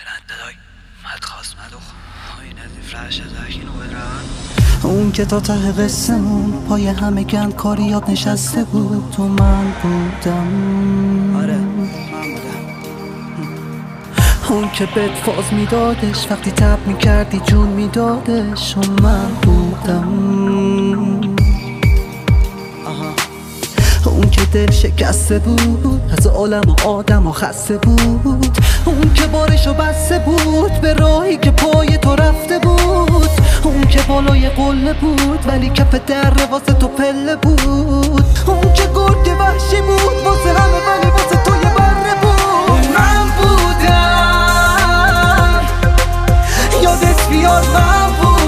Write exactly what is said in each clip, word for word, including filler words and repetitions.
اون که تا ته قصه‌مون پای همه گند کاریات نشسته بود تو من بودم. آره من بودم. اون که بهت فاز میدادش وقتی تب میکردی جون میدادش و من بودم. اون که دل شکسته بود از عالم و آدم و خسته بود. اون که بارشو بسته بود به راهی که پای تو رفته بود. اون که بالای قله بود ولی کف در واسه تو پله بود. اون که گرگ وحشی بود واسه همه ولی واسه تو یه بره بود. من بودم یادت بیاد من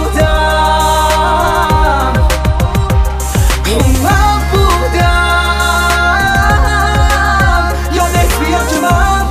بودم. من بودم یادت بیاد که من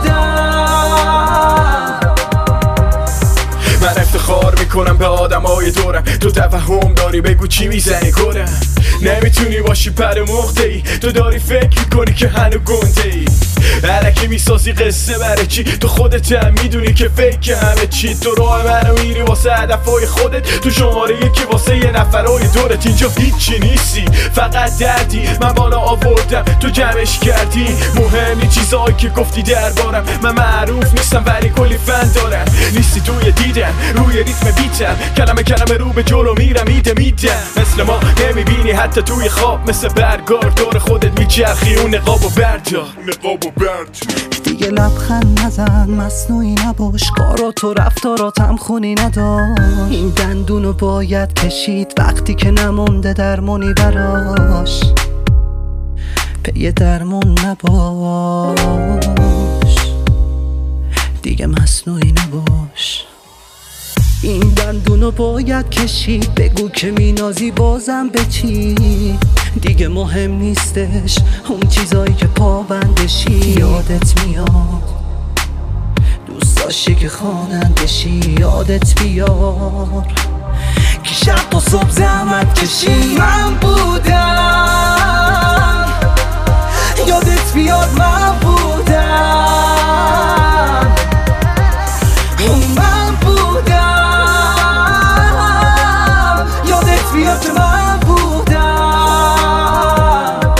بودم. من افتخار میکنم به آدم های دورم. تو تفهم داری بگو چی میزنی گرم. نمیتونی باشی پر مخته ای. تو داری فکر میکنی که هنو گنده ای. الکی میسازی قصه برای چی؟ تو خودت هم میدونی که فکر همه چی. تو راه منو میری واسه هدفهای خودت. تو شماره یکی واسه یه نفرهای دورت. اینجا هیچی نیستی فقط دردی. من بالا آوردم تو جمعش کردی. مهمی چیزایی که گفتی دربارم. من معروف نیستم ولی کلی فن دارم. نیستی توی دیدم روی ریتم بیتم. کلمه کلمه رو به جلو میرم ایده میدم. مثل ما نمیبینی حتی توی خواب. مثل برگار دور خودت میچرخی اون نقابو بردار. نقابو بردار. دیگه لبخند نزن مصنوعی نباش. کارات و رفتاراتم خونی ندار. این دندونو باید کشید وقتی که نمونده درمونی براش. پی درمون نباش دیگه مصنوعی نباش. این دندونو باید کشید. بگو که مینازی بازم به چی؟ دیگه مهم نیستش اون چیزایی که پابندشی. یادت میاد دوست داشتی که خوانندشی. یادت بیار که شب تا صبح زحمت کشی. من بودم یادت بیاد من بودم. من بودم یادت بیاد که من بودم.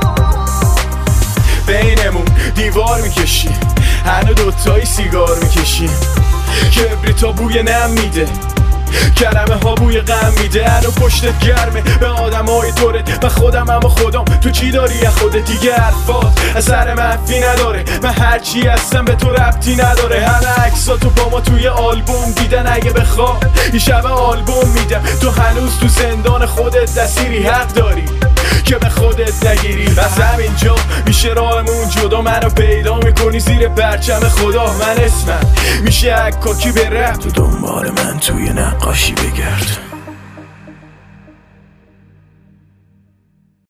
بینمون دیوار میکشی. هنو دوتایی سیگار میکشی. کبریتا بوی نم میده. کلمه ها بوی غم میده. هنو پشتت گرمه به آدم های دورت. من خودم اما خودم. تو چی داری از خودت؟ دیگه حرفات اثر منفی نداره. من هرچی هستم به تو ربطی نداره. همه عکسا تو با ما توی آلبوم دیدن. اگه بخواد یه شب آلبوم میدم. تو هنوز تو زندان خودت دستیری. حق داری که به خودت نگیری. از همینجا میشه راهمون جدا. منو پیدا میکنی زیر پرچم خدا. من اسمم میشه عکاکی به رفت. تو دنبال من توی نقاشی بگرد.